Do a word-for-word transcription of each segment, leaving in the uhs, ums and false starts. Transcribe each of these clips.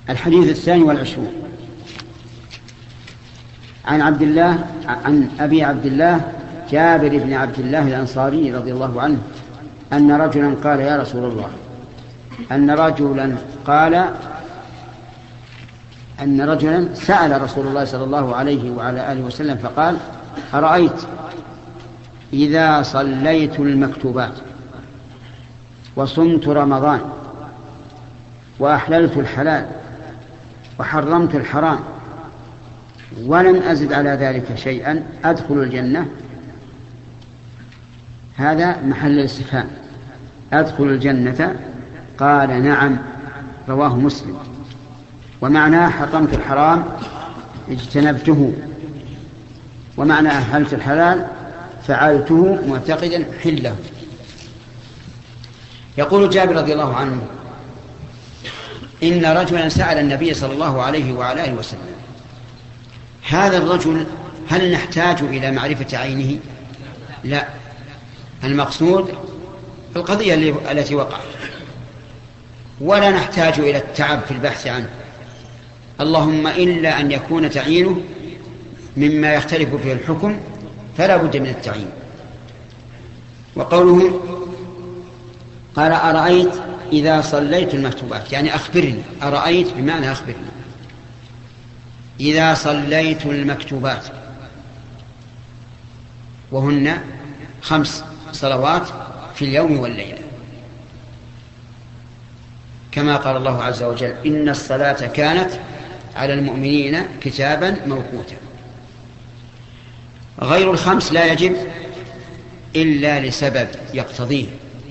الحديث الثاني والعشرون عن عبد الله عن أبي عبد الله جابر بن عبد الله الأنصاري رضي الله عنه أن رجلا قال يا رسول الله أن رجلا قال أن رجلا سأل رسول الله صلى الله عليه وعلى آله وسلم فقال أرأيت إذا صليت المكتوبات وصمت رمضان وأحللت الحلال وحرمت الحرام ولم أزد على ذلك شيئا أدخل الجنة؟ هذا محل الاستفهام. أدخل الجنة؟ قال نعم، رواه مسلم. ومعناه حرمت الحرام اجتنبته، ومعنى أحللت الحلال فعلته معتقدا حله. يقول جابر رضي الله عنه إن رجلا سأل النبي صلى الله عليه وعلى آله وسلم. هذا الرجل هل نحتاج إلى معرفة عينه؟ لا، المقصود القضية التي وقعت، ولا نحتاج إلى التعب في البحث عنه، اللهم إلا أن يكون تعيينه مما يختلف فيه الحكم فلا بد من التعيين. وقوله قال أرأيت إذا صليت المكتوبات، يعني أخبرني. أرأيت بمعنى أخبرني. إذا صليت المكتوبات، وهن خمس صلوات في اليوم والليلة، كما قال الله عز وجل إن الصلاة كانت على المؤمنين كتابا موقوتا. غير الخمس لا يجب إلا لسبب يقتضيه،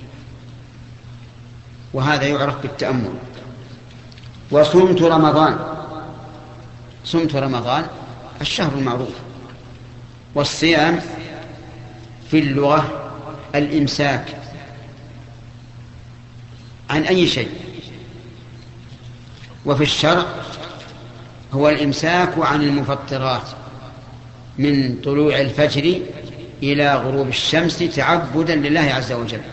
وهذا يعرف بالتأمل. وصمت رمضان، صمت رمضان الشهر المعروف. والصيام في اللغة الإمساك عن أي شيء، وفي الشرع هو الإمساك عن المفطرات من طلوع الفجر إلى غروب الشمس تعبدا لله عز وجل.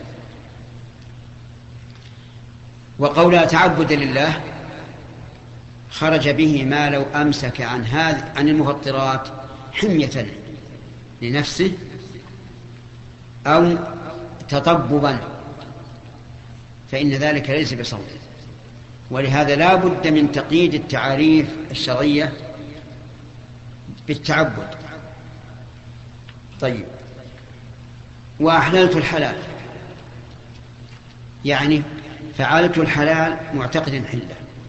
وقولها تعبدا لله خرج به ما لو أمسك عن هذه عن المفطرات حمية لنفسه أو تطببا، فإن ذلك ليس بصوم. ولهذا لا بد من تقييد التعاريف الشرعية بالتعبد. طيب، وأحللت الحلال، يعني فعلت الحلال معتقد حله.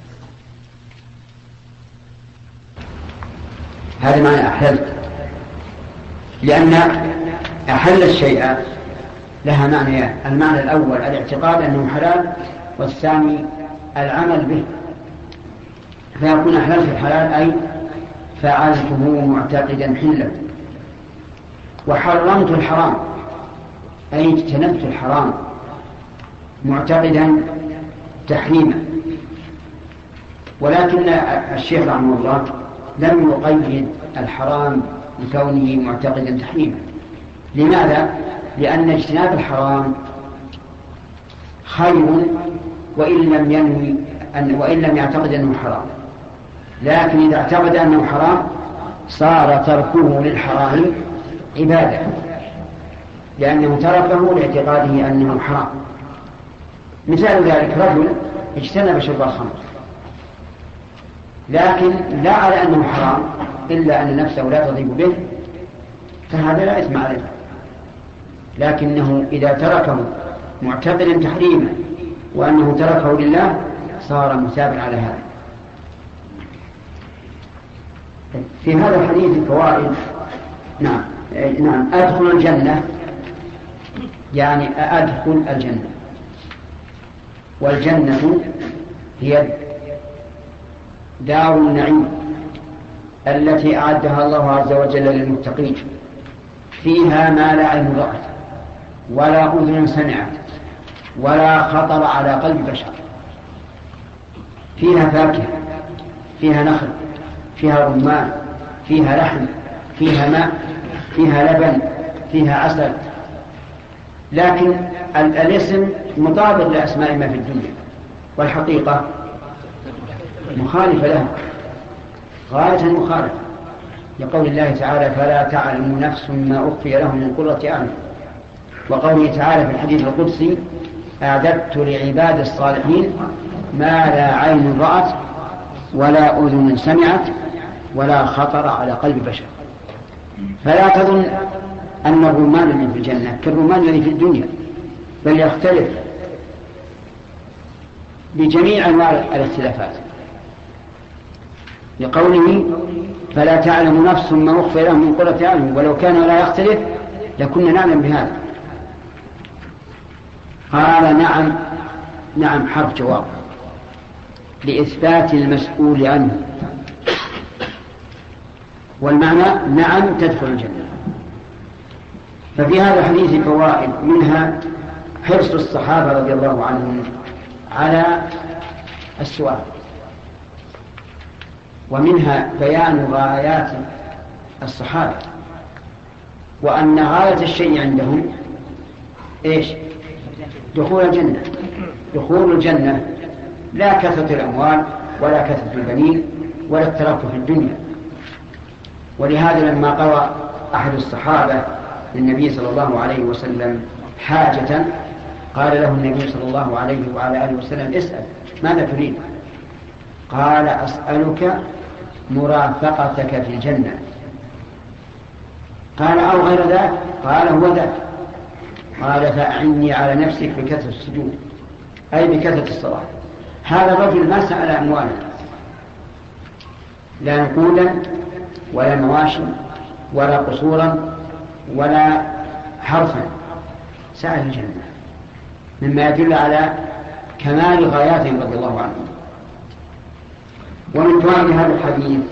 هذا معنى أحللت، لأن أحل الشيء لها معنيان: المعنى الأول الاعتقاد أنه حلال، والثاني العمل به. فيكون أحللت الحلال أي فعلته معتقدا حلا. وحرمت الحرام أي اجتنبت الحرام معتقدا تحريما. ولكن الشيخ رحمه الله لم يقيد الحرام لكونه معتقدا تحريما. لماذا؟ لأن اجتناب الحرام خير وإن لم ينوي أن وإن لم يعتقد أنه حرام، لكن إذا اعتقد أنه حرام صار تركه للحرام عبادة، لأنه تركه لاعتقاده أنه حرام. مثال ذلك رجل اجتنب شرب الخمر لكن لا على أنه حرام إلا أن نفسه لا تضيب به، فهذا لا إثم عليه، لكنه إذا تركه معتقدا تحريما وأنه تركه لله صار مثابا على هذا. في هذا الحديث فوائد. نعم نعم أدخل الجنة يعني أدخل الجنة، والجنة هي دار النعيم التي أعدها الله عز وجل للمتقين، فيها ما لا عين رأت ولا أذن سمعت ولا خطر على قلب بشر. فيها فاكهة، فيها نخل، فيها رمان، فيها لحم، فيها ماء، فيها لبن، فيها عسل. لكن الاسم مطابق لأسماء ما في الدنيا، والحقيقة مخالفة له غاية مخالفة لقول الله تعالى فلا تعلم نفس ما أخفي لهم من قرة أعين، وقوله تعالى في الحديث القدسي أعددت لعباد الصالحين ما لا عين رأت ولا أذن سمعت ولا خطر على قلب بشر. فلا تظن أن الرمان الذي في الجنة كالرمان الذي في الدنيا، بل يختلف بجميع أنواع الاختلافات، لقوله فلا تعلم نفس ما أخفي لهم من قرة أعين، ولو كان لا يختلف لكنا نعلم بهذا. قال نعم نعم حرف جواب لإثبات المسؤول عنه، والمعنى نعم تدخل الجنة. ففي هذا الحديث فوائد، منها حرص الصحابة رضي الله عنهم على السؤال، ومنها بيان غايات الصحابة، وأن غاية الشيء عندهم إيش؟ دخول الجنة. دخول الجنة، لا كثرة الأموال ولا كثرة البنين ولا الترف في الدنيا. ولهذا لما قرأ أحد الصحابة للنبي صلى الله عليه وسلم حاجة قال له النبي صلى الله عليه وعلى آله وسلم اسأل ماذا تريد؟ قال أسألك مرافقتك في الجنة. قال أو غير ذلك؟ قال هو ذاك. قال فأعني على نفسك بكثرة السجود، أي بكثرة الصلاة. هذا الرجل ما سأل أموالا، لا نقودا ولا مواشي ولا قصورا ولا حرفا، سأل الجنة، مما يدل على كمال غاياتهم رضي الله عنهم. ومن فوائد هذا الحديث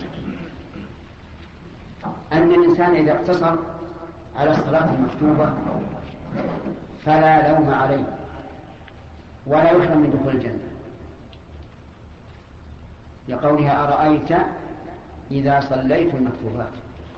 أن الإنسان إذا اقتصر على الصلاة المكتوبة فلا لوم عليه ولا يحرم من دخول الجنة، لقولها أرأيت إذا صليت المكتوبات.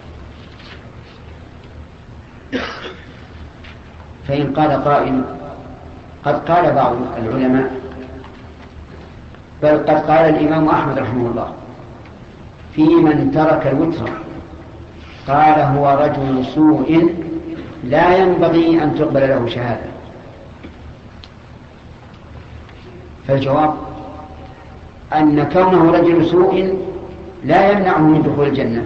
فإن قال قائل قد قال بعض العلماء، بل قد قال الإمام أحمد رحمه الله في من ترك الوتر، قال هو رجل سوء لا ينبغي أن تقبل له شهادة. فالجواب أن كونه رجل سوء لا يمنعه من دخول الجنة،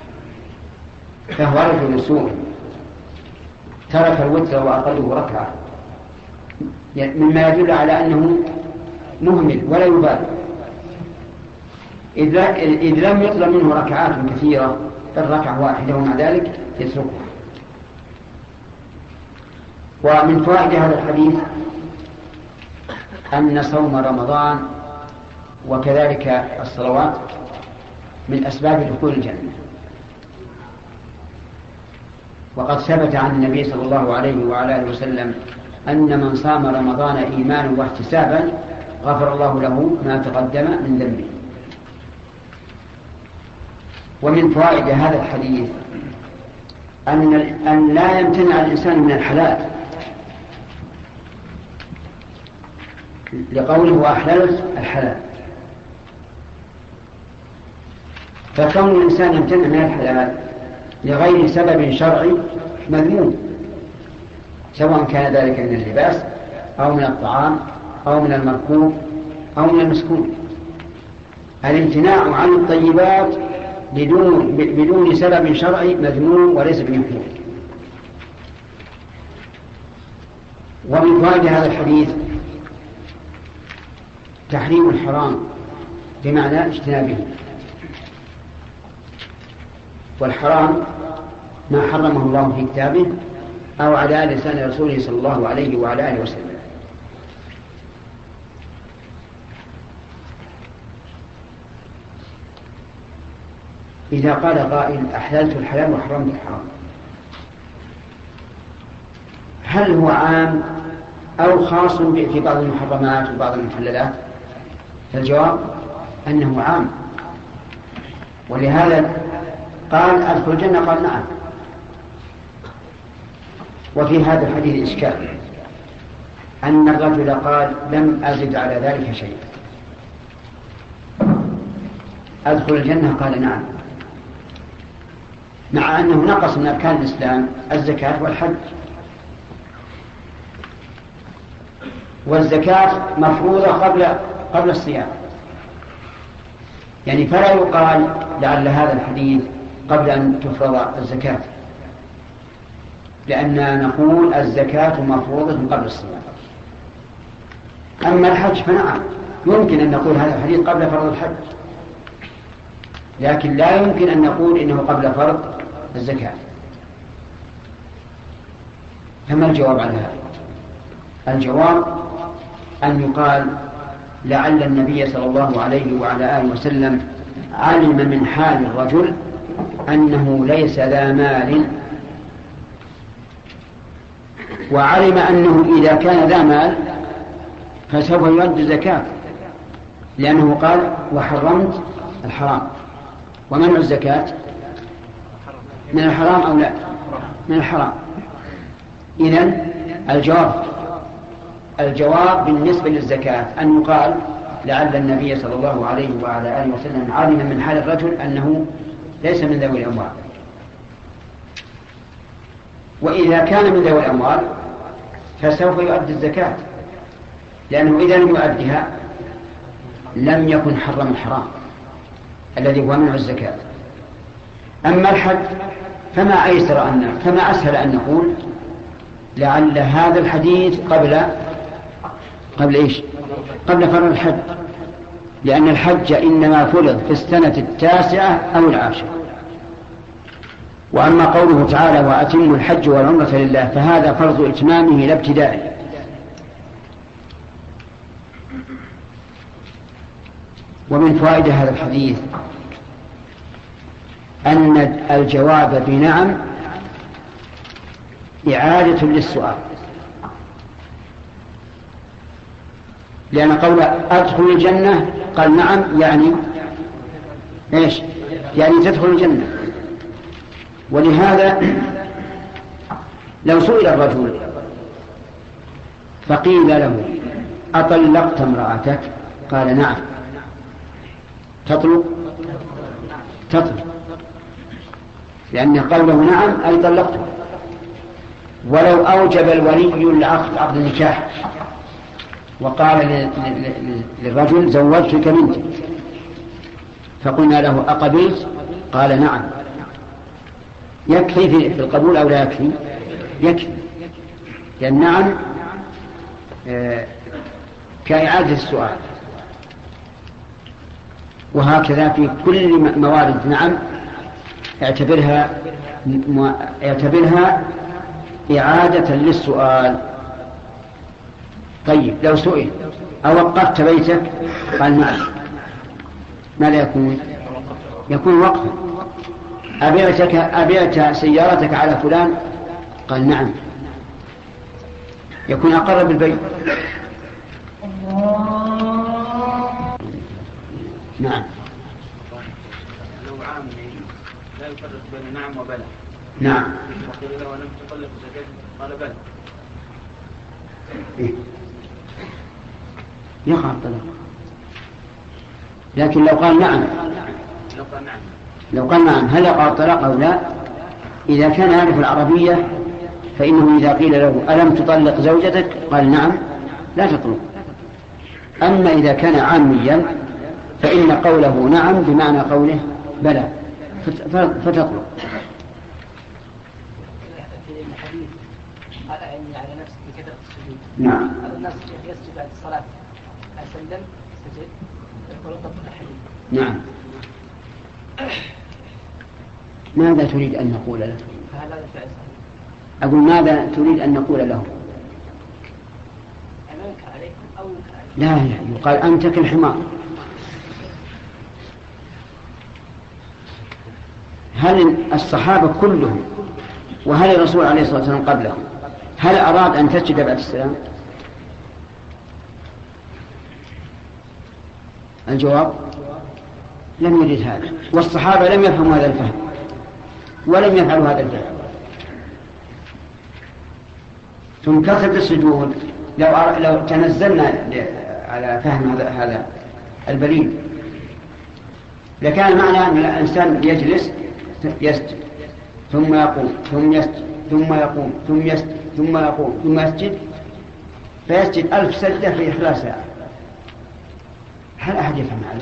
فهو رجل سوء ترك الوتر وأقله ركعة، مما يدل على أنه مهمل ولا يبالي، إذ لم يطلب منه ركعات كثيرة بل ركعة واحدة ومع ذلك يتركها. ومن فوائد هذا الحديث أن صوم رمضان وكذلك الصلوات من أسباب دخول الجنة، وقد ثبت عن النبي صلى الله عليه وعلى آله وسلم أن من صام رمضان إيمانا واحتسابا غفر الله له ما تقدم من ذنبه. ومن فوائد هذا الحديث أن أن لا يمتنع الإنسان من الحلال، لقوله وأحللت الحلال، فكون الإنسان يمتنع من الحلال لغير سبب شرعي مذموم، سواء كان ذلك من اللباس أو من الطعام أو من المركوب أو من المسكون. الامتناع عن الطيبات بدون, بدون سبب شرعي مذموم وليس بمحمود. ومن فوائد هذا الحديث تحريم الحرام بمعنى اجتنابه، والحرام ما حرمه الله في كتابه أو على لسان رسوله صلى الله عليه وعلى آله وسلم. إذا قال قائل أحللت الحلال وحرمت الحرام، هل هو عام أو خاص في بعض المحرمات وبعض المحللات؟ فالجواب أنه عام، ولهذا قال أدخل الجنة، قال نعم. وفي هذا الحديث إشكال أن الرجل قال لم أزد على ذلك شيء، أدخل الجنة؟ قال نعم، مع أنه نقص من أركان الإسلام الزكاة والحج، والزكاة مفروضة قبل قبل الصيام، يعني فلا يقال لعل هذا الحديث قبل أن تفرض الزكاة، لأننا نقول الزكاة مفروضة قبل الصيام. أما الحج فنعم يمكن أن نقول هذا الحديث قبل فرض الحج، لكن لا يمكن أن نقول إنه قبل فرض الزكاة. فما الجواب على هذا؟ الجواب أن يقال لعل النبي صلى الله عليه وعلى آله وسلم علم من حال الرجل أنه ليس ذا مال، وعلم أنه إذا كان ذا مال فسوف يؤدي الزكاة، لأنه قال وحرمت الحرام. ومنع الزكاة من الحرام أو لا؟ من الحرام. إذن الجواب الجواب بالنسبة للزكاة أن يقال لعل النبي صلى الله عليه وعلى آله وسلم علم من حال الرجل أنه ليس من ذوي الأموال، وإذا كان من ذوي الأموال فسوف يؤدي الزكاة، لأنه إذا لم يؤديها لم يكن حرم الحرام الذي هو منع الزكاة. أما الحج فما أيسر أن فما أسهل أن نقول لعل هذا الحديث قبل قبل إيش؟ قبل فرض الحج، لأن الحج إنما فرض في السنة التاسعة أو العاشرة. وأما قوله تعالى وأتموا الحج والعمرة لله فهذا فرض إتمامه لا ابتدائه. ومن فوائد هذا الحديث أن الجواب بنعم إعادة للسؤال، لأن قول أدخل الجنة قال نعم يعني إيش؟ يعني تدخل الجنة. ولهذا لو سئل الرجل فقيل له أطلقت امرأتك؟ قال نعم. تطلق؟ تطلق، لأن قوله نعم أي طلقته. ولو أوجب الولي العقد عقد النكاح وقال للرجل زوجتك بنتي، فقلنا له أقبلت؟ قال نعم، يكفي في القبول أو لا يكفي؟ يكفي، لأن نعم كإعادة السؤال. وهكذا في كل موارد نعم اعتبرها اعتبرها إعادة للسؤال. طيب لو سئل أوقفت بيتك؟ قال نعم، ماذا يكون؟ يكون وقفا. أبيعتك أبيعت سيارتك على فلان؟ قال نعم، يكون أقر بالبيع. نعم. لو عام لا يفرق بين نعم وبلى. نعم. وقيل له لم تطلق زكاة؟ قال بلى. إيه؟ يقع الطلاق، لكن لو قال نعم لو قال نعم لو قال نعم هل يقع الطلاق أو لا؟ إذا كان يعرف العربية فإنه إذا قيل له ألم تطلق زوجتك؟ قال نعم لا تطلق. أما إذا كان عاميا فإن قوله نعم بمعنى قوله بلى فتطلق. على نفسه بكثرة السجود. نعم. الناس يسجد بعد الصلاة أسلم سجد يقول طب الحديث. نعم. ماذا تريد أن نقول له؟ فهل هذا فعل صحيح؟ أقول ماذا تريد أن نقول له؟ أنا ينكر عليكم أو ينكر عليكم؟ لا يقال أنت كالحمار. هل الصحابة كلهم وهل الرسول عليه الصلاة والسلام قبلهم هل أراد أن تسجد بعد السلام؟ الجواب لم يريد هذا، والصحابة لم يفهموا هذا الفهم ولم يفعلوا هذا الفعل. ثم كثرة السجود لو لو تنزلنا على فهم هذا هذا البليد لكان معنى أن الإنسان يجلس يسجد ثم يقوم ثم يسجد ثم يقوم ثم يسجد ثم يقوم ثم يسجد فيسجد ألف سجدة في خلال ساعة. هل أحد يفهم هذا؟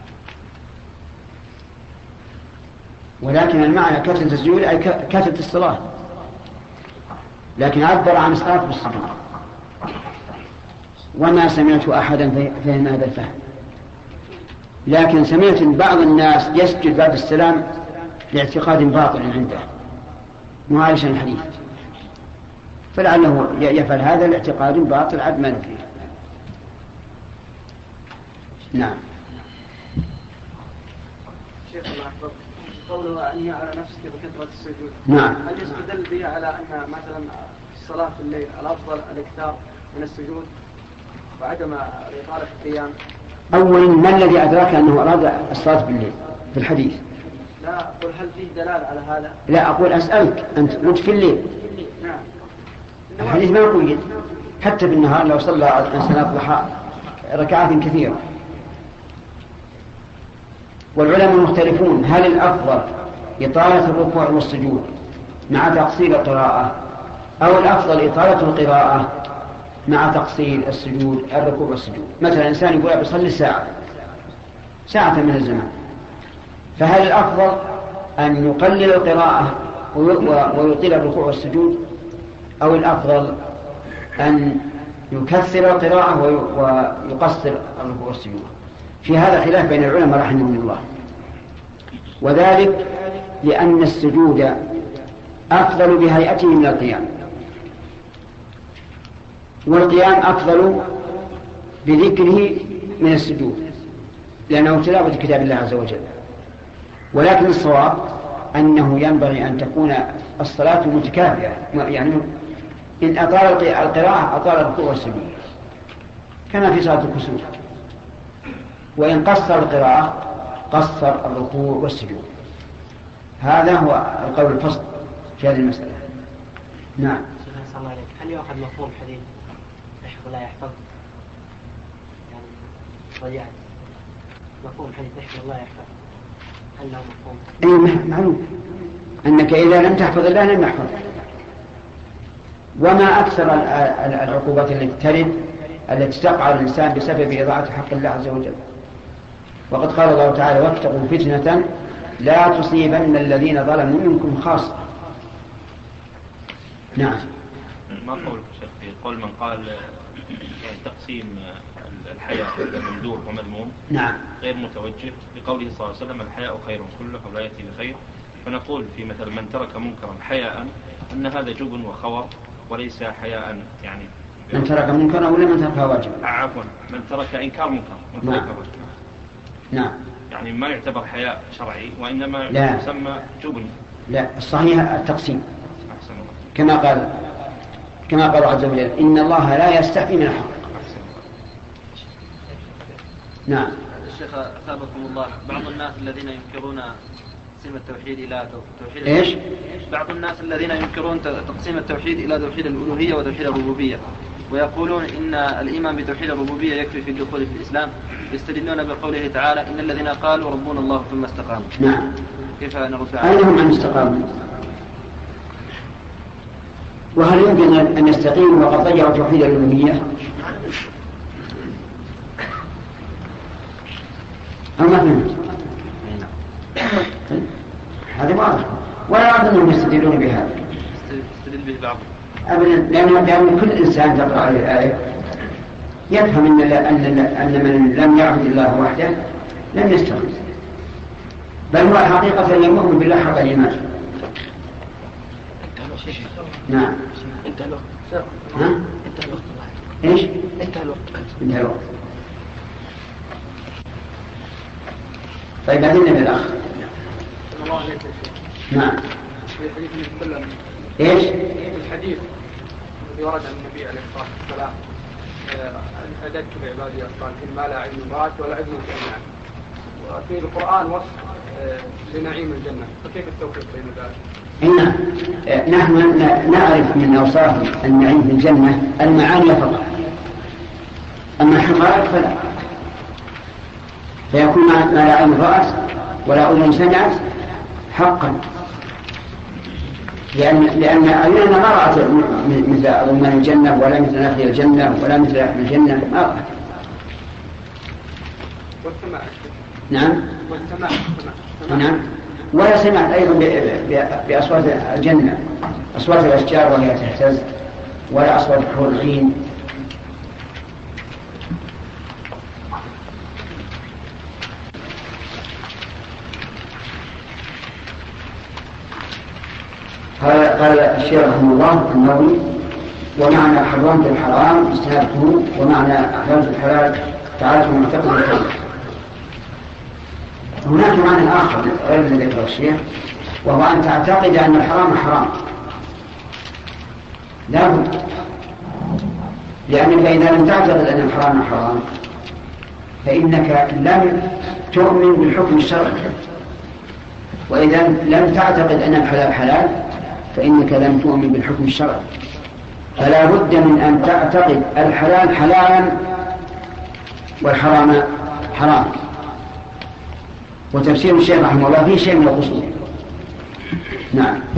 ولكن المعنى كثرة السجود أي كثرة الصلاة، لكن عبر عن الصلاة بالسجود. وما سمعت أحدا فهم هذا الفهم، لكن سمعت بعض الناس يسجد بعد السلام لاعتقاد باطل عنده معايشا الحديث، فلعله يفعل هذا الاعتقاد باطل عد ما نفيه. نعم. شيخ الله أكبر، قوله أني على نفسك بكثرة السجود، نعم، هل يستدل به على أن مثلا الصلاة في الليل الأفضل الاكثار من السجود وعدم إطالة القيام؟ أولا ما الذي أدرك أنه أراد الصلاة بالليل في الحديث؟ لا أقول هل فيه دلالة على هذا؟ لا، أقول أسألك أنت قلت في الليل. نعم. الحديث ما يقول حتى في النهار لو صلى الإنسان الضحى ركعات كثيرة. والعلماء مختلفون هل الأفضل إطالة الركوع والسجود مع تقصير القراءة أو الأفضل إطالة القراءة مع تقصير السجود الركوع والسجود. مثلا إنسان يقول بيصلي ساعة ساعة من الزمان، فهل الأفضل أن يقلل القراءة ويطيل الركوع والسجود أو الأفضل أن يكثر القراءة ويقصر الركوع والسجود؟ في هذا خلاف بين العلماء رحمهم الله، وذلك لأن السجود أفضل بهيئته من القيام، والقيام أفضل بذكره من السجود لأنه تلاوة كتاب الله عز وجل. ولكن الصواب أنه ينبغي أن تكون الصلاة متكافئة، يعني إن أطال القراءة أطال الركوع والسجود كما في صلاة الكسوف، وإن قصر القراءة قصر الركوع والسجود. هذا هو القول الفصل في هذه المسألة. نعم. صلى الله عليك، هل يؤخذ مفهوم حديث احفظ لا يحفظ؟ يعني ضيعت مفهوم حديث احفظ لا يحفظ، هل له مفهوم؟ أي معلوم أنك إذا لم تحفظ الله لم يحفظ. وما أكثر العقوبات التي ترد التي تقع الإنسان بسبب إضاعة حق الله عز وجل. وقد قال الله تعالى واتقوا فتنة لا تصيبن الذين ظلموا منكم خاصة. نعم. ما قولك شيخ في قول من قال يعني تقسيم الحياة ممدوح ومذموم نعم غير متوجه لقوله صلى الله عليه وسلم الحياء خير كله ولا يأتي بخير، فنقول في مثل من ترك منكرا حياء أن هذا جبن وخور وليس حياء، يعني من ترك منكرا ولا من ترك واجبا؟ عفوا من ترك إنكار منكر من ترك واجب. نعم. يعني ما يعتبر حياء شرعي وإنما لا. يسمى جبن. لا، الصحيح التقسيم أحسن الله. كما قال كما قال عز وجل إن الله لا يستحي من الحق. نعم. الشيخ أثابكم الله، بعض الناس الذين ينكرون تقسيم التوحيد إلى توحيد إيش؟ بعض الناس الذين ينكرون تقسيم التوحيد إلى توحيد الألوهية وتوحيد الربوبية، ويقولون إن الإيمان بتوحيد الربوبية يكفي في الدخول في الإسلام، يستدلون بقوله تعالى إن الذين قالوا ربنا الله ثم استقاموا. نعم. كيف نرد على أين هم عن استقاموا؟ وهل يمكن أن يستقيموا وقد ضيعوا توحيد الألوهية؟ أو ما فهمت؟ هذا واضح، ولا أعرف أنهم يستدلون بهذا. يستدل به بعض أبدا، لأن لأن كل إنسان تقرأ عليه الآية يفهم أن أن أن من لم يعبد الله وحده لم يستقيم، بل هو حقيقة لم يؤمن بالله حق الإيمان. نعم. انتهى الوقت. ها؟ انتهى الوقت. ايش؟ انتهى الوقت. انتهى الوقت. طيب أذن بالأخ. الله عليك. نعم. في الحديث المتكلم. ايش؟ الحديث الذي ورد عن النبي عليه الصلاة والسلام أعددت بعبادي الصالحين ما لا علم رأت ولا علم سمعت، وفي القرآن وصف لنعيم الجنة، فكيف التوفيق بين ذلك؟ هنا نحن نعرف من أوصاف النعيم في الجنة المعاني فقط، أما الحقائق فلا، فيكون ما لا عين رأت ولا أذن سمعت حقا، لأن لأن أعيننا ما رأت مثل رمان الجنة ولا مثل نخل الجنة ولا مثل لحم الجنة، ما رأت. والسماع. نعم. والسماع. نعم. ولا سمعت أيضا بأصوات الجنة، أصوات الأشجار وهي تهتز، ولا أصوات الحور العين. قال الشيخ رحمه الله النووي: ومعنى حرمت الحرام اجتنابته، ومعنى حرمت الحلال تعالى معتقد الحلال. هناك معنى آخر غير الذي ذكره الشيخ، وهو أن تعتقد أن الحرام حرام لا بد، لأنك إذا لم تعتقد أن الحرام حرام فإنك لم تؤمن بالحكم الشرعي، وإذا لم تعتقد أن الحلال حلال فإنك لم تؤمن بالحكم الشرعي. فلا بد من أن تعتقد الحلال حلالا والحرام حرام. وتفسير الشيخ رحمه الله فيه شيء من القصور. نعم.